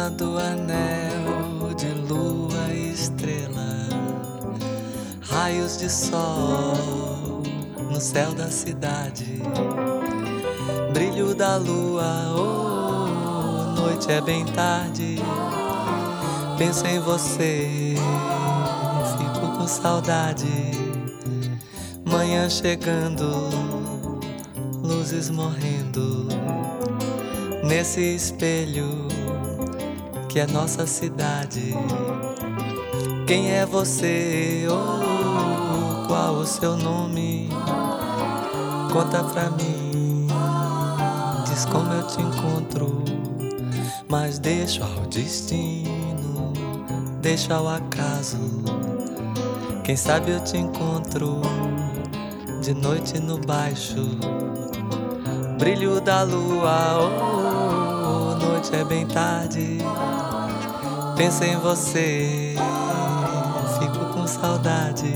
Menina do anel de lua e estrela, raios de sol no céu da cidade, brilho da lua, oh, noite é bem tarde. Penso em você, fico com saudade. Manhã chegando, luzes morrendo nesse espelho que é nossa cidade. Quem é você? Oh, qual o seu nome? Conta pra mim, diz como eu te encontro. Mas deixo ao destino, deixo ao acaso. Quem sabe eu te encontro de noite no baixo, brilho da lua, oh, noite é bem tarde. Penso em você, fico com saudade.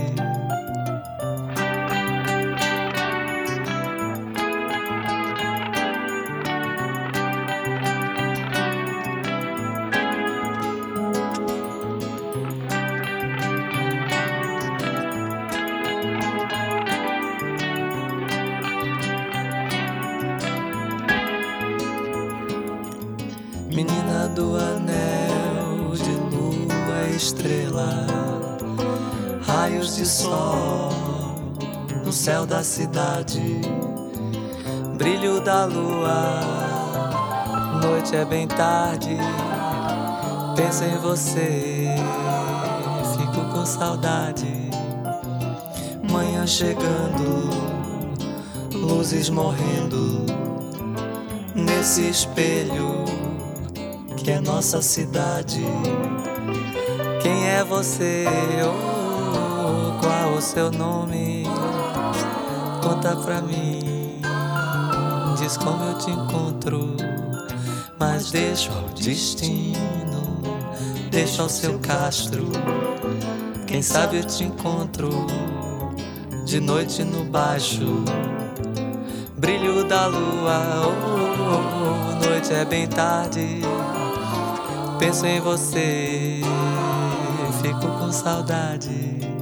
Menina do anel de lua e estrela, raios de sol no céu da cidade, brilho da lua, noite é bem tarde. Penso em você, fico com saudade. Manhã chegando, luzes morrendo nesse espelho que é nossa cidade. Quem é você? Oh, qual o seu nome? Conta pra mim, diz como eu te encontro. Mas deixo ao destino, deixo ao seu castro. Quem sabe eu te encontro de noite no baixo, brilho da lua, oh, noite é bem tarde. Penso em você, fico com saudade.